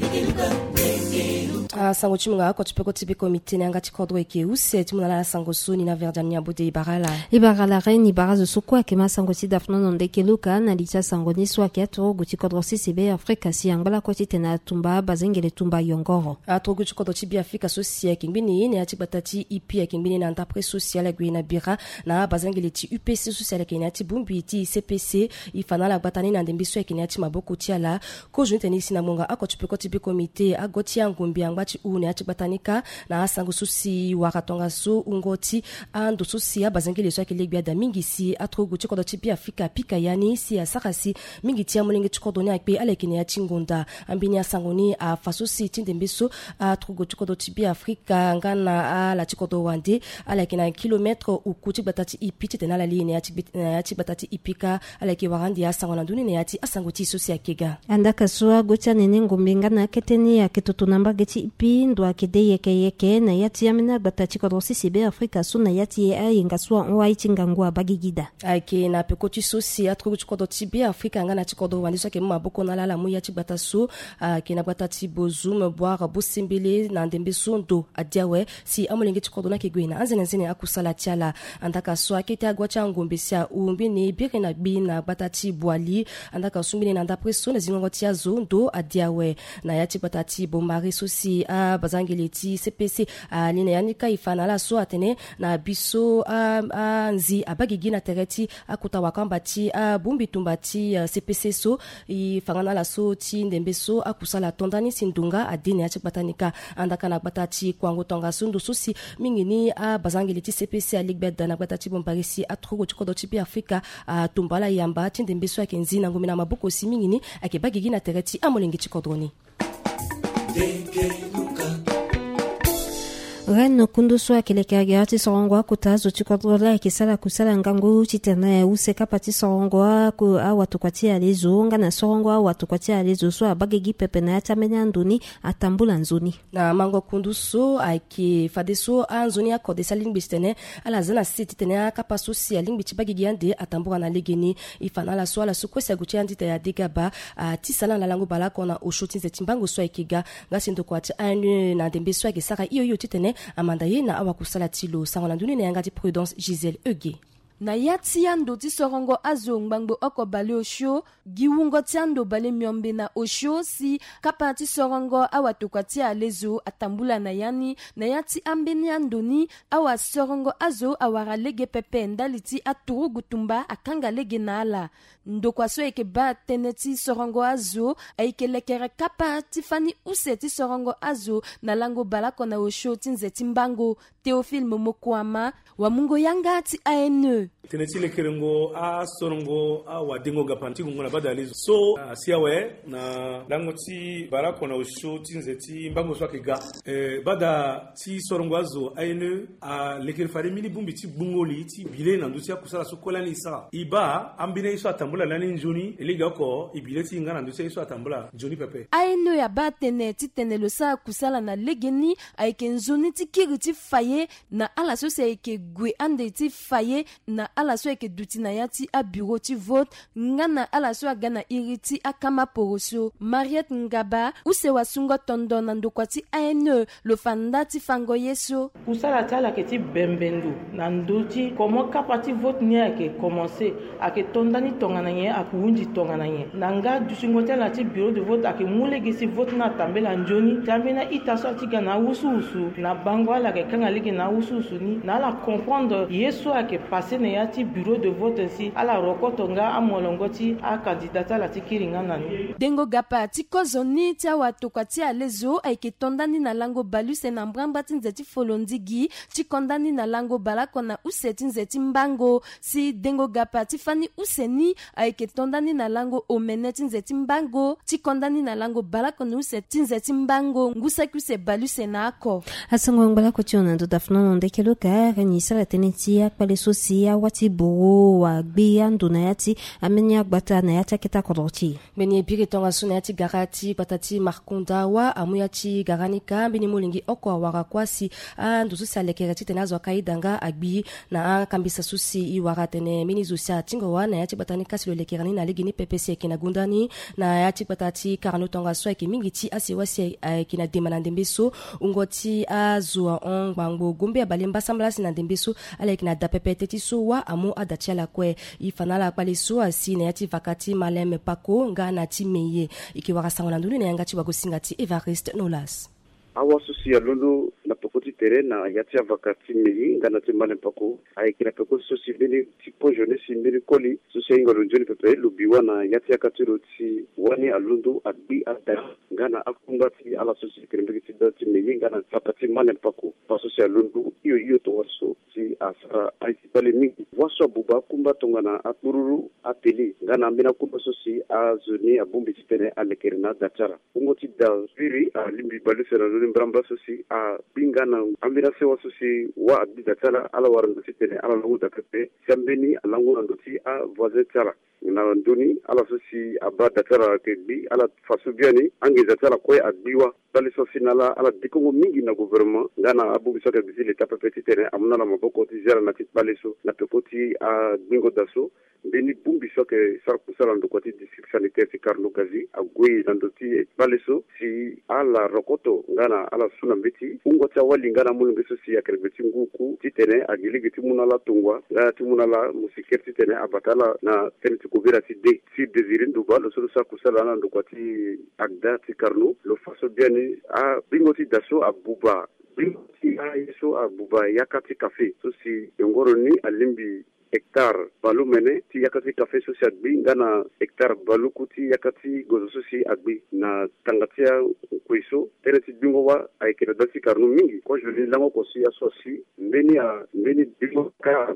sango chimunga ko tupeko tibeko mitene anga chikodro eke use timuna sango suni na verdania bude ibarala reni barazo sukwa ke masango ti dafno ndeke luka na licha sango ni swake to guti kodro CCB Afrika si angala ko titena tumba bazengele tumba yongoro to guti kodro tibi Afrika social kingbini ne ati batati IP kingbini na entreprise sociale gwina bira na bazengele ti UPC social kenya ti bumbi ti CPC ifana la batani na ndembiso kenya ti maboko ti ala ko junte ni sinamonga ako tupeko tibeko mite agoti angombi angba une ati batanika na sango susi wakatonga su ungoti ando susi abazengele so akele bia da mingi si atrogo chikodo tipi Afrika pika yani si asakasi mingi tia molenge chikodo ne akpe alekene ya chingonda ambini ya sangoni a fasosi tindembeso atrogo chikodo tipi Afrika ngana la chikodo wande alekena kilometre ukuti batati ipiti tena la line ati batati ipika aleke warandi ya sangona nduni ne ati asangoti susi akega andaka suwa gocha nene ngombe ngana keteni ya ketotonamba geti pindo akide yeke na yati yamina batati kodro CCB Afrika suna yati yengaswa oaitinga ngwa bagigida ake na pekoti sosi atrugu kodro tibi Afrika ngana tikodro wandiswa ke maboko na lala muya ti bataso ke na batati bozum boire bosimbele na ndembeso ndo adiawe si amolenge tikodro na kegwina anzene akusala tiala andaka so akete agwacha ngombe sia umbi ni birena bina batati boali andaka sumbile na ndapreso na zingoti ya zondo adiawe na yati batati bomari sosi bazangeleti CPC nina yanika ifana la so atene na biso nzi abagigi na tereti akuta wakambati bumbi tumbati CPC so ifangana la so ti ndembeso akusala tondani sindunga adine achi batanika andaka na batati kwango tonga sundu sosi mingini bazangeleti CPC aligbeda na batati bombarisi atrugo chikodo tipi Afrika tumbala yamba ti ndembeso akenzi na ngomina mabuko si mingini akebagigi na tereti amolengi chikodroni Reno kundusu akilekea ati sorongwa kutazo chikodrola kisala kusala ngangu chitena use kapati sorongwa ku awatu kwatia lezo ngana sorongwa awatu kwatia lezo so abagegi pepe na atamenya nduni atambula nzuni na mango kundusu aki fadeso anzuni akode salingbi tene ala zana siti tene kapaso si alingbi chibagegi ande atambura na legeni ifana la so ala sukwesa guchi andi ya digaba tisala la lango bala kona oshoti zetimbango so ikiga ngasindo kwati anu na dembeso akisaka iyo titene amandaye na awakusala tilo sangona nduni na yangati Prudence Giselle Euge na yati yando ti sorongo azo ngbangbo oko bale osho giwungo ti yando bale miombe na osho si kapa ti sorongo awatokwa ti alezo atambula na yani na yati ambeni yando ni awa sorongo azo awara lege pepe ndali ti aturu gutumba akanga lege na ala ndokwa so eke ba tene ti sorongo azo aike lekere kapa ti fani use ti sorongo azo na lango balako na osho ti nze ti mbango Théophile Momokwama wa mungo yanga ti ANE teneti lekerengo a sorongo a wadengo gapanti ngona badalizo so siawe na lango ti balako na osho ti nze ti mbango so akega bada ti sorongo azo ANE a lekere fare mini bumbi ti bungoli ti bile na nduti akusala so kolani sa iba ambine iso atambula lani njoni eliga ko ibile ti ngana nduti iso atambula njoni pepe ANE ya ba tene ti tene lo sa kusala na legeni aike nzoni ti kiri ti faye na ala so se ke gwe ande ti faye na ala so ke duti na yati a bureau ti vote ngana ala so gana iriti akama poroso Mariette Ngaba use wasungo tondo na ndokwa ti ANE lo fanda ti fango yeso kusala tala ke ti bembendu na nduti komo kapati vote ni ake commencer ake tondani tonga na ye akuunji tonga na ye nanga dusingo tala ti bureau de vote ake mulegi si vote na tambela njoni tambena itaso ti gana usu na bango ala ke kanga legi na usu ni na la comprendre yeso ake passer na yati bureau de vote si ala rokotonga amolongoti a candidata la tikiringa nani dengo gapa ti kozoni ti awatokwa ti alezo aike tondani na lango baluse na mbramba ti nzeti folondigi ti kondani na lango balako na use ti nzeti mbango si dengo gapa ti fani use ni aike tondani na lango omene ti nzeti mbango ti kondani na lango balako na use ti nzeti mbango ngusaki use baluse na ako asango balako ti ona ndo dafnono ndeke loka ni sala teneti akpale sosi wati boro wa gbiando na yati amenya gbata na yati kita kodoti beni biri tonga suna yati garati patati markundawa amuyati garanika beni mulingi oko wara kwasi ndusu salekera titenazo kaidanga agbi na kambisa susi iwara tene mini zusia tingowa na yati batani kasilo lekerani na ligini PPC kina gundani na yati patati karano tonga swa kimingiti asiwasi kina demana ndembeso ungoti azua bangbo gumbe balimba samblasi na ndembeso ala kina dapepete tiso wa amu adachala kwe ifanala paliso asi na yati vakati maleme pako ngana timeye ikiwaka sango na nduni na yangati wagosingati Evariste Nolas awa susi ya lulu na pokoti tere na yati ya vakati meyi ngana timale mpako kina pokoti susi bini tipo jeunesse mbini koli susi ya ingolo njoni pepe lubiwa na yati ya katiro ti wani alundu adbi ada ngana akumbati ala susi kirembeki tidati meyi ngana vakati male mpako pa susi ya lulu iyo to waso ti asara aitipale mingi waso buba kumba tongana akururu apeli ngana mbina kumba susi azuni abumbi titene alekerina dachara ungoti da viri limbi balisera mbramba sosi bingana ambira sewa sosi wa abida tala ala waranga sitene ala lungu da pepe sambeni alangu andoti voisin tala na ndoni ala sosi abada tala kebi ala fasubiani angeza tala kwe adbiwa bali sosi nala ala dikongo mingi na gouvernement ngana abu bisoke bizile ta pepe titene amuna na maboko tizera na tibaleso na pekoti bingo daso beni bumbi soke sarkusala ndokoti district sanitaire Karno Gazi agwe ndoti baleso si ala rokoto ngana ala suna mbeti ungo cha wali ngana mulungu sosi ya kerbeti nguku titene agiligi timuna la tungwa ngana timuna la musiker titene abatala na teneti kubira si desirin duba lo solo sarkusala na ndokoti agda ti Karno lo faso biani bingoti daso abuba bingoti yeso abuba yakati cafe sosi yongoro ni alimbi hectare balu mene ti yakati cafe sosi agbi ngana hectare balu kuti yakati gozo sosi agbi na tangatia kwiso tereti bingo wa aikira dasi Karno mingi ko joli lango ko si asosi mbeni bingo ka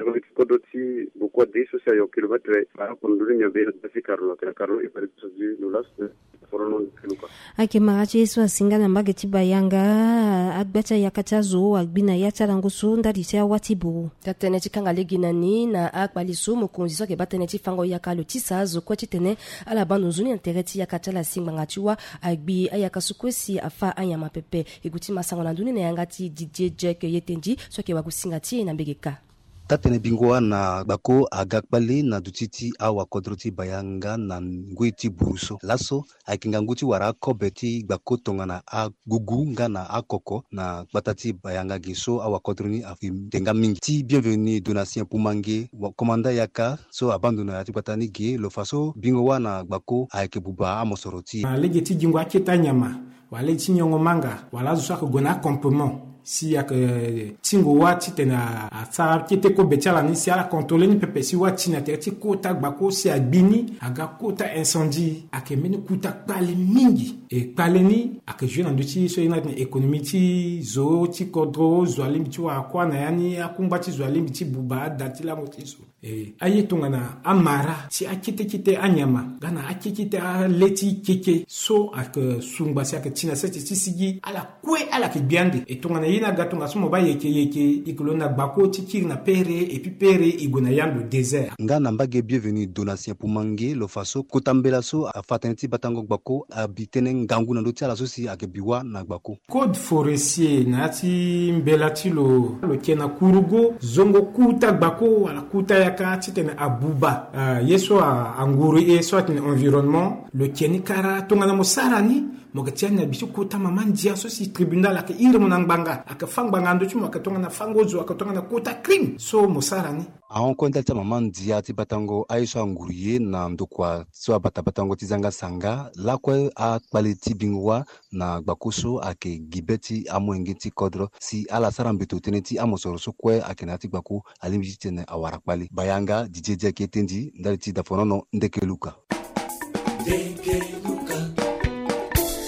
kodoti bukwa de sosi yo kilometre ba ko nduri nyambe dasi Karno e pare sosi nulas forono kiluka ake marachi so singana mageti bayanga agbata yakata zo agbina yatarango so ndari tia watibu tatene tikanga legina ni na akbaliso mukunzi soke batene tifango yakalo tisazo kwa titene ala bando zuni intereti yakatala singanga tiwa agbi ayakasukwesi afa anyama pepe iguti masango na nduni na yangati DJ Jack yetenji soke wakusingati na mbegeka tatene bingoa na bako agakbali na dutiti awa kodroti bayanga na ngwiti buruso laso akinga nguti wara kobeti bako tongana agugu ngana akoko na batati bayanga giso awa kodroni afim tenga mingi ti bienvenue donation pumange komanda yaka so abandona yati batani ge lo faso bingoa na bako aikebuba amosoroti legeti jingwa ketanyama wale chinyongo manga wala zusaka gona complement si yak tingo wati tena afar kite ko betala ni si ala contrôler ni pepe si wati na te kota gbako si agbini aga kota incendie akemeni kuta pale mingi e pale ni akejuna nduti so ina economie ti zo ti kodro zo alimbi ti wa kwa na yani akumba ti zo alimbi ti buba datila motiso ayetonga na amara si akite anyama gana akite leti keke so ak sungba si ak tina seti sigi ala kwe ala ke biande etonga na yina gatonga sumo ba yeke ikolona bako tikiri na pere et puis pere igona yando désert ngana mbage bienvenue donation pour mangue lo faso kotambela so afataneti batango gbako abitene ngangu na ndoti ala so si akebiwa na gbako code forestier nati mbelati lo kena kurugo zongo kuta gbako ala kuta yaka titene abuba yeso anguru yeso atene environnement le keni kara tonga na mosarani mogatiana bisu kuta mamandia so si tribunal aka ire monangbanga aka fangbanga ndo chimo aka tonga na fangozo aka tonga na kuta crime so mosarani aon konta ta mamandia ti batango aiso anguriye na ndokwa so batango tizanga sanga lakwe a quality bingwa na gbakoso ake gibeti amwengeti kodro si ala sarambeto teneti amosoro so kwe akenati gbako alimbi tene awara kwali bayanga DJ Ketendi ndaliti da fonono ndekeluka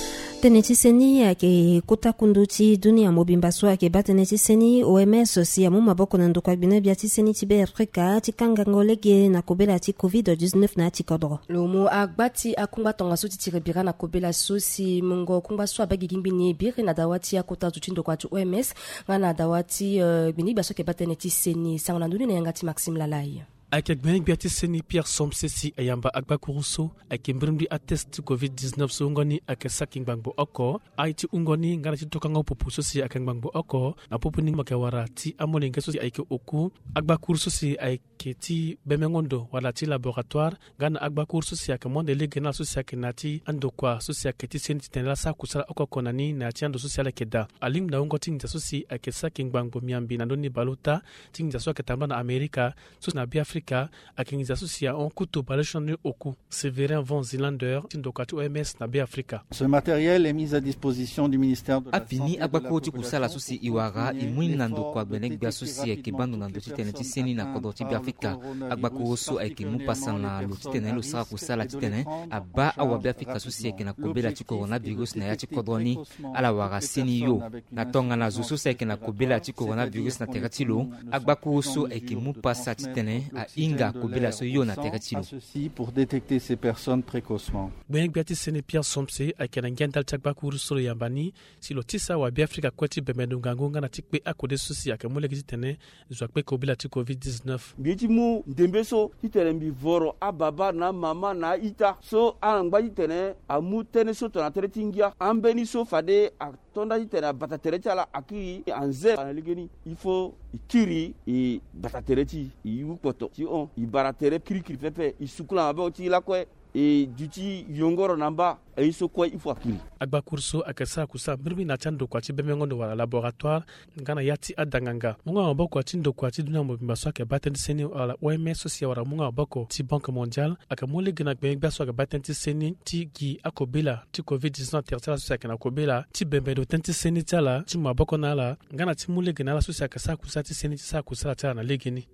tene ti seni ayeke kota kundu ti dunia mobimba so ayeke ba tene ti seni OMS si amu maboko na ndoko abine bia ti seni ti be Afrika ti kangango lege na kobela ti COVID-19 na ti kodro. Lo mu agba ti akungba tonga so ti tiri bira na kobela so si mungo kungba so abagi gimbini biri na dawa ti akota tu ti ndoko ati OMS nga na dawa ti bini bia so ayeke ba tene ti seni sango na nduni na yanga ti Maxime Lalai. Ayeke gbenik bia ti seni Pierre Somse si ayamba agba kuru so ayeke mbirindi atest ti COVID-19 so ngoni ayeke saki ngbangbo oko ai ti ungoni ngana ti tokango pupu so si ayeke ngbangbo oko na pupu ni ayeke wara ti amolenge so si ayeke oku agba kuru so si ayeke ti bemengondo wala ti laboratoire ngana agba kuru so si ayeke monde lege na so si ayeke na ti andokua so si ayeke ti seni ti tene la sara kusala oko na ni na ti ando so si ala yeke da alingbi na hungo ti ngia so si ayeke saki ngbangbo miambi na ndöni balota ti ngia so ayeke tambula na Amerika so na bi Afrika ayeke ngia so si ahon kutu balation ni oku Séverin Van Zilander ti ndoko ati OMS na bi Afrika. Ce matériel est mis à disposition du ministère de la Santé. Afini agbako ti kusala so si iwara imwini na ndoko agbenek bia so si ayeke bandu na ndo ti tene ti seni na kodro ti bi Afrika agbako so ayeke mu pasa na lo ti tene lo sara kusala ti tene aba awa bi Afrika so si ayeke na kobela ti coronavirus na ya ti kodro ni ala wara seni yo na tongana zo so si ayeke na kobela ti coronavirus na tere ti lo agbako so ayeke mu pasa ti tene a inga kobela so yo na tere ti lo pour détecter ces personnes précocement. Gbenik bia ti seni Pierre Somse ayeke na ngia ndali ti agba kuru so lo yamba ni si lo ti sawa bi Afrika kue ti bemendo ngangu nga na ti kpe akode so si ayeke mu lege ti tene zo akpe kobela ti COVID-19. Mbi ti mu ndembe so ti tene mbi voro ababa na mama na ita so angba ti tene amu tënë so tongana tere ti ngia ambeni so fade atonda ti tene abata tere ti ala akiri anze ana lege ni il faut i kiri i bata tere ti i wukpoto ti on i bara tere kirikiri pepe i sukula mabe o ti lakue e duti yongoro namba e so kue il faut akiri agba kurso ayeke sara kusala mbirimi na ti andoko ati bemengondo wala laboratoire nga na ya ti adanganga munga maboko ati ndoko ati dunia mobimba so ayeke ba tënë ti seni wala OMS so si awara munga maboko ti Banque mondiale ayeke mu lege na gbenik bia so ayeke ba tënë ti seni ti gi akobela ti COVID-19 na tere ti ala so si ayeke na kobela ti bembedo tënë ti seni ti ala ti mu maboko na ala nga na ti mu lege na ala so si ayeke sara kusala ti seni ti sara kusala ti ala na lege ni.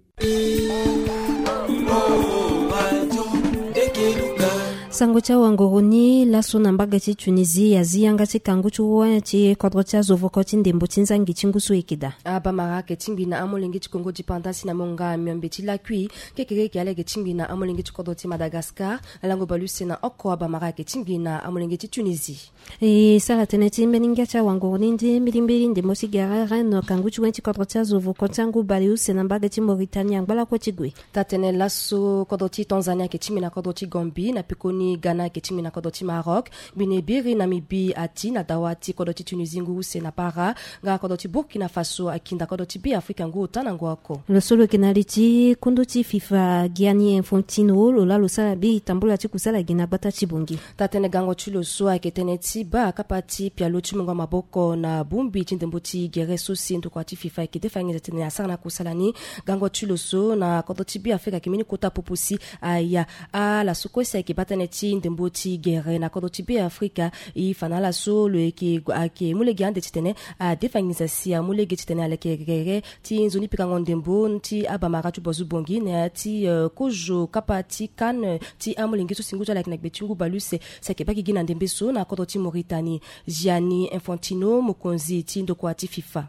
sango ti awangoroni laso na mbaga ti Tunisie azi yanga ti kangu ti wâ ti kodro ti azovoko ti ndembo ti nzangi ti ngusu e yeke da abamara ayeke ti ngbi na amolenge ti Congo dépendance na monga miombe ti lakui kekeke yeke ala yeke ti ngbi na amolenge ti kodro ti Madagascar alango balu se na oko abamara ayeke ti ngbi na amolenge ti Tunisie e sara tene ti mbeninga ti awangoroni ndi mbilimbili ndembo ti gara no kangu ti wâ ti kodro ti azovoko ti angu baliu se na mbaga ti Mauritanie angbala kue ti gue tatene laso kodro ti Tanzania ayeke ti mbi na kodro ti Gambie na pikoni Ghana ayeke ti mbi na kodro ti Maroc gbini biri Namibie ati na dawa ti kodro ti Tunisie ngu se na para nga kodro ti Burkina Faso akinda kodro ti bi Afrika ngu ota na ngu oko lo so lo yeke na li ti kundu ti FIFA Gianni Infantino lo la lo sara bi tambula ti kusala gi na gbata ti bongi tatene gango ti lo so ayeke tënë ti ba akapa ti pialo ti munga maboko na bungbi ti ndembo ti gere so si ndoko ti FIFA ayeke defangeza tene asara na kusala ni gango ti lo so na kodro ti bi Afrika ayeke mbeni kota popo si aya ala so kue si ayeke ba tënë ti ndembo ti gere na kodro ti bi Afrika e fa na ala so lo ayeke mu lege ande ti tene adefangeza si amu lege ti tene ala yeke gere ti nzoni pikango ndembo ti abamara ti bozu bongi na ya ti kozo kapa ti kan ti amolenge so si ngu ti ala yeke na gbe ti ngu balu se si ayeke ba gigi na ndembe so na kodro ti Mauritanie Gianni Infantino mokonzi ti ndoko ati FIFA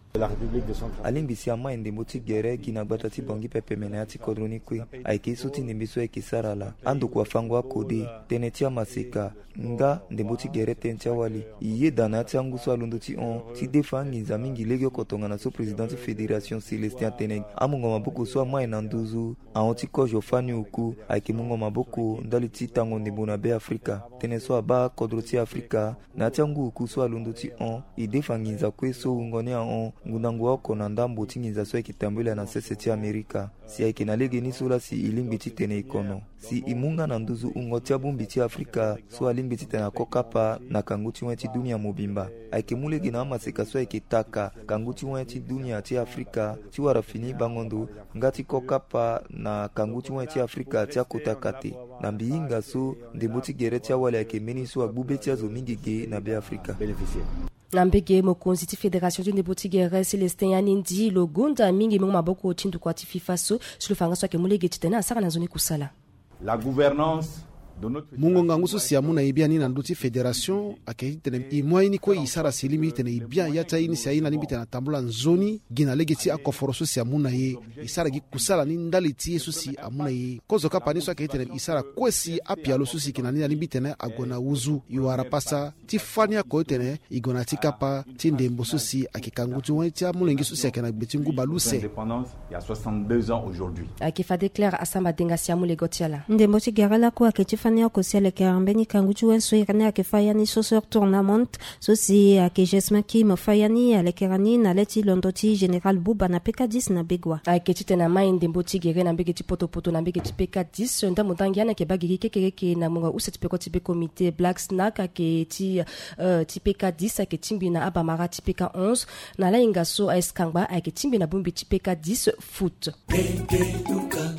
alingbi si ama e ndembo ti gere gi na gbata ti bongi pepe mene ya ti kodro ni kue ayeke so ti ndembe so ayeke sara la andoko afango akode tënë ti amaseka nga ndembo ti gere tënë ti awali e ye da na ya ti angu so alondo ti hon ti defa anginza mingi lege oko tongana so président ti fédération célestin atene amungo maboko so ama e na nduzu ahon ti kozo fani oku ayeke mungo maboko ndali ti tango ndembo na be Afrika tënë so aba kodro ti Afrika na ya ti angu oku so alondo ti hon e defa nginza kue so hungoni ahon ngundangu oko na ndambo ti nginza so ayeke tambula na sese ti Amerika si ayeke na lege ni so la si e lingbi ti tene e kono si e munga na nduzu hungo ti abungbi ti Afrika so alingbi ti tene ako kapa na kangu ti wâ ti dunia mobimba ayeke mu lege na amaseka so ayeke taka kangu ti wâ ti dunia ti Afrika ti wara fini bangondo nga ti ko kapa na kangu ti wâ ti Afrika ti akota kate na mbi hinga so ndembo ti gere ti awali ayeke mbeni so agbu be ti azo mingi ge na be Afrika na mbege mokonzi ti fédération ti ndembo ti gere Célestin yani ndi lo gunda mingi mungu maboko ti ndoko ati FIFA so si lo fanga so ayeke mu lege ti tene asara na nzoni kusala la gouvernance mungo ngangu so si amuna ibia ni na nduti federation akitene imwaini ko isara silimi tene ibia yata ini si aina limbite na tambula nzoni gina legeti akoforo so si amuna ye isara gi kusala ni ndali ti so si amuna ye kozo kapani so akitene isara kwesi apialo so si kina ni limbite na agona uzu iwara pasa ti fania ko tene igona tikapa ti ndembo so si akikangutu wenti amulengi so si akena betingu baluse il y a 62 ans aujourd'hui akifade claire asamba denga si amule gotiala ndembo ti garala ko akifania ko sele kerambeni kangutu wenso irane akifayani so sur tournament so si akjesma ki mafayani alekerani na leti londoti general buba na PK10 na begwa aketite na mai ndembo ti gere na mbege ti poto na mbege ti PK10 nda mutangiana ke bagiri kekeke na munga uset peko ti be comité black snack ake ti PK10 ake timbi na abamara ti PK11 na la inga so eskangba ake timbi na bumbi ti PK10 foot